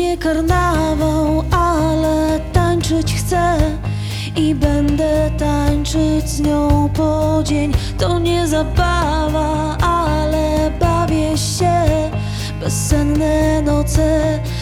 nie karnawał, ale tańczyć chcę i będę tańczyć z nią po dzień. To nie zabawa, ale bawię się. Bezsenne noce